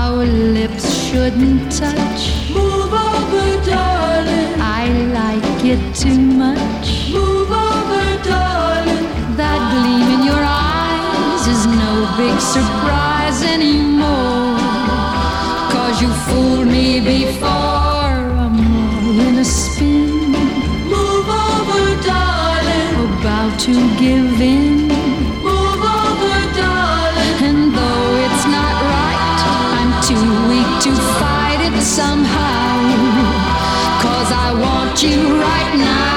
Our lips shouldn't touch. Move over, darling. I like it too much. Move over, darling. That gleam in your eyes is no big surprise anymore. 'Cause you fooled me before. I'm all in a spin. Move over, darling. About to give in. Move over, darling. And though it's not right, I'm too weak to fight it somehow. 'Cause I want you right now.